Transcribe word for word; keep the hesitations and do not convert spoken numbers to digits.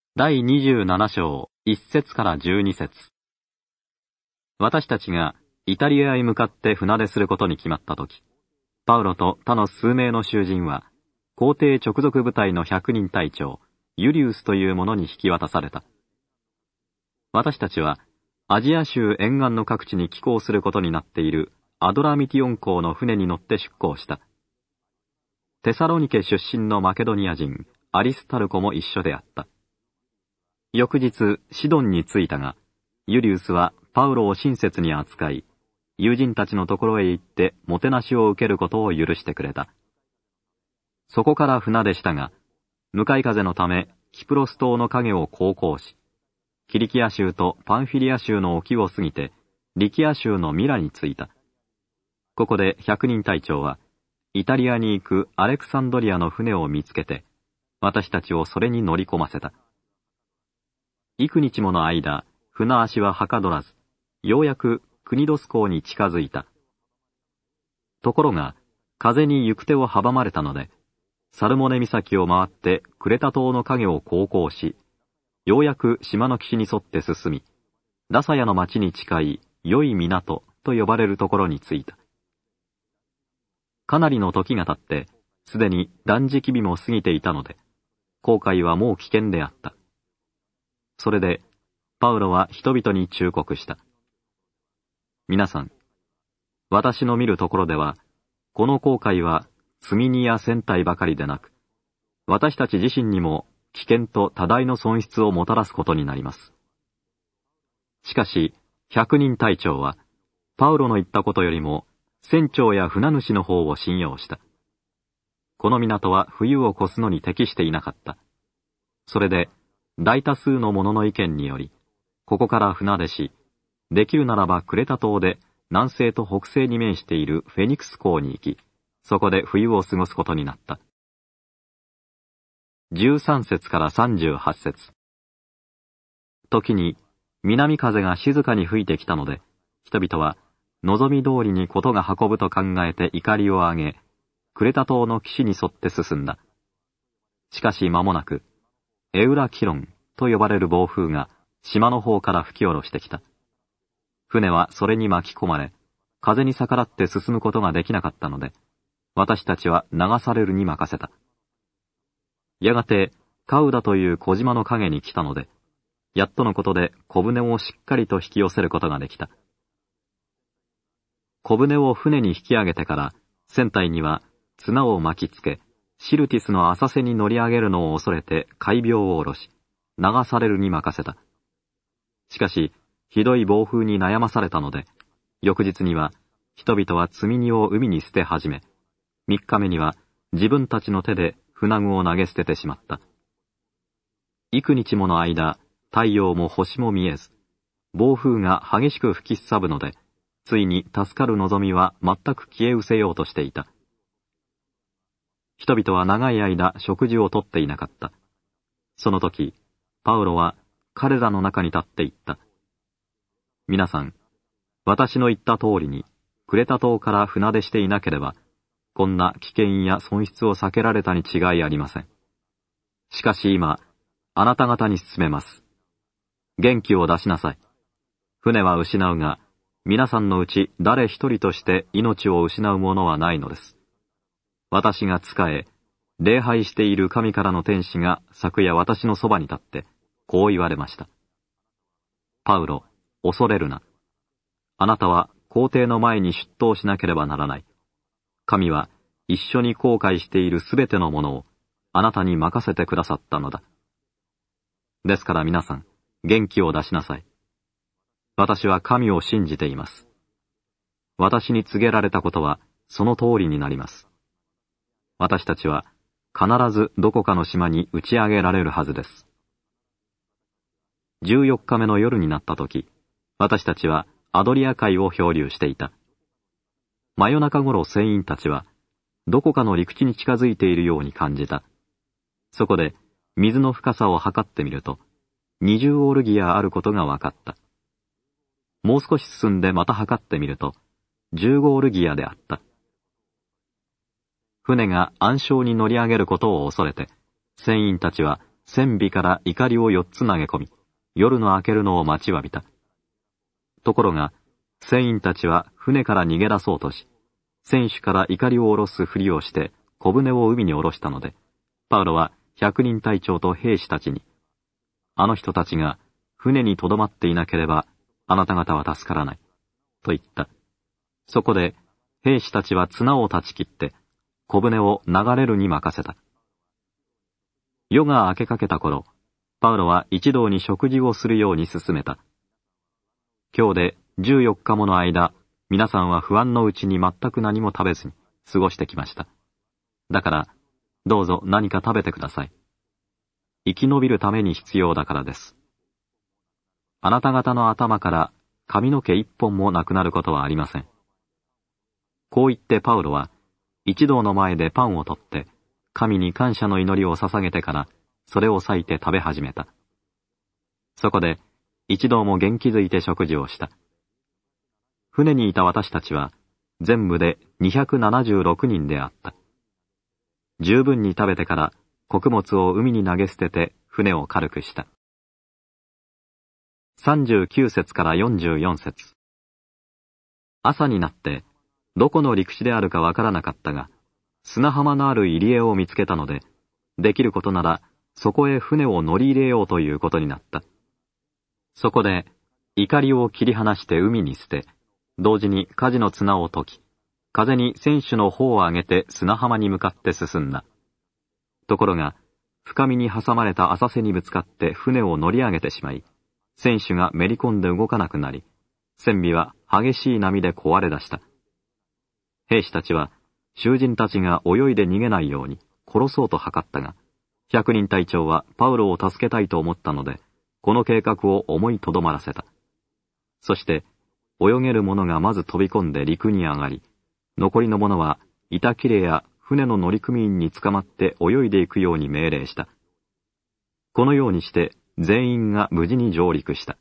第にじゅうなな章いち節からじゅうに節。私たちがイタリアへ向かって船出することに決まったとき、パウロと他の数名の囚人は、皇帝直属部隊の百人隊長、ユリウスという者に引き渡された。私たちは、アジア州沿岸の各地に寄港することになっているアドラミティオン港の船に乗って出港した。テサロニケ出身のマケドニア人、アリスタルコも一緒であった。翌日、シドンに着いたが、ユリウスはパウロを親切に扱い、友人たちのところへ行ってもてなしを受けることを許してくれた。そこから船出したが、向かい風のため、キプロス島の影を航行し、キリキア州とパンフィリア州の沖を過ぎて、リキア州のミラに着いた。ここで百人隊長は、イタリアに行くアレクサンドリアの船を見つけて、私たちをそれに乗り込ませた。幾日もの間、船足ははかどらず、ようやくクニドス港に近づいた。ところが、風に行く手を阻まれたので、サルモネ岬を回ってクレタ島の影を航行し、ようやく島の岸に沿って進み、ラサヤの町に近い良い港と呼ばれるところに着いた。かなりの時が経って、すでに断食日も過ぎていたので、航海はもう危険であった。それで、パウロは人々に忠告した。皆さん、私の見るところでは、この航海は積み荷や船体ばかりでなく、私たち自身にも危険と多大の損失をもたらすことになります。しかし、百人隊長は、パウロの言ったことよりも、船長や船主の方を信用した。この港は冬を越すのに適していなかった。それで、大多数の者の意見により、ここから船出し、できるならばクレタ島で南西と北西に面しているフェニクス港に行き、そこで冬を過ごすことになった。じゅうさん節からさんじゅうはち節。時に南風が静かに吹いてきたので、人々は望み通りにことが運ぶと考えて怒りを上げ、クレタ島の岸に沿って進んだ。しかし間もなく、エウラキロンと呼ばれる暴風が島の方から吹き下ろしてきた。船はそれに巻き込まれ、風に逆らって進むことができなかったので、私たちは流されるに任せた。やがて、カウダという小島の影に来たので、やっとのことで小舟をしっかりと引き寄せることができた。小舟を船に引き上げてから、船体には綱を巻きつけ、シルティスの浅瀬に乗り上げるのを恐れて海病を下ろし、流されるに任せた。しかし、ひどい暴風に悩まされたので、翌日には人々は積み荷を海に捨て始め、三日目には自分たちの手で船具を投げ捨ててしまった。幾日もの間、太陽も星も見えず、暴風が激しく吹きすさぶので、ついに助かる望みは全く消え失せようとしていた。人々は長い間食事をとっていなかった。その時、パウロは彼らの中に立って言った。皆さん、私の言った通りに、クレタ島から船出していなければ、こんな危険や損失を避けられたに違いありません。しかし今、あなた方に進めます。元気を出しなさい。船は失うが、皆さんのうち誰一人として命を失うものはないのです。私が仕え、礼拝している神からの天使が昨夜私のそばに立って、こう言われました。パウロ、恐れるな。あなたは皇帝の前に出頭しなければならない。神は一緒に航海しているすべてのものをあなたに任せてくださったのだ。ですから皆さん、元気を出しなさい。私は神を信じています。私に告げられたことはその通りになります。私たちは必ずどこかの島に打ち上げられるはずです。じゅうよっかめの夜になった時、私たちはアドリア海を漂流していた。真夜中頃船員たちは、どこかの陸地に近づいているように感じた。そこで、水の深さを測ってみると、にじゅうオルギアあることが分かった。もう少し進んでまた測ってみると、じゅうごオルギアであった。船が暗礁に乗り上げることを恐れて、船員たちは船尾から錨を四つ投げ込み、夜の明けるのを待ちわびた。ところが、船員たちは船から逃げ出そうとし、船首から錨を下ろすふりをして小舟を海に下ろしたので、パウロは百人隊長と兵士たちに、あの人たちが船に留まっていなければ、あなた方は助からない、と言った。そこで、兵士たちは綱を断ち切って、小舟を流れるに任せた。夜が明けかけた頃、パウロは一同に食事をするように勧めた。今日で十四日もの間、皆さんは不安のうちに全く何も食べずに過ごしてきました。だから、どうぞ何か食べてください。生き延びるために必要だからです。あなた方の頭から髪の毛一本もなくなることはありません。こう言ってパウロは、一同の前でパンを取って、神に感謝の祈りを捧げてから、それを裂いて食べ始めた。そこで、一同も元気づいて食事をした。船にいた私たちは、全部でにひゃくななじゅうろくにんであった。十分に食べてから、穀物を海に投げ捨てて、船を軽くした。さんじゅうきゅう節からよんじゅうよん節。朝になって、どこの陸地であるかわからなかったが、砂浜のある入り江を見つけたので、できることなら、そこへ船を乗り入れようということになった。そこで、錨を切り離して海に捨て、同時に舵の綱を解き、風に船首の帆を上げて砂浜に向かって進んだ。ところが、深みに挟まれた浅瀬にぶつかって船を乗り上げてしまい、船首がめり込んで動かなくなり、船尾は激しい波で壊れ出した。兵士たちは、囚人たちが泳いで逃げないように殺そうと図ったが、百人隊長はパウロを助けたいと思ったので、この計画を思いとどまらせた。そして、泳げる者がまず飛び込んで陸に上がり、残りの者は板切れや船の乗組員に捕まって泳いでいくように命令した。このようにして全員が無事に上陸した。